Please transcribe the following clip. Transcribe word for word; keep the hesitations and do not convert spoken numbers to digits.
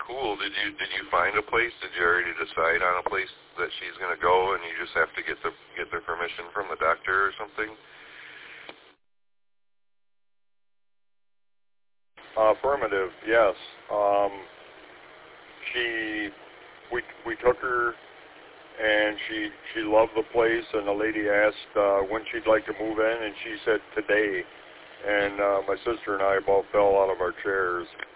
cool. Did you did you find a place? Did you already decide on a place that she's going to go, and you just have to get the get their permission from the doctor or something? Uh, affirmative, yes. Um, she, we we took her, and she she loved the place. And the lady asked uh, when she'd like to move in, and she said today. And uh, my sister and I both fell out of our chairs.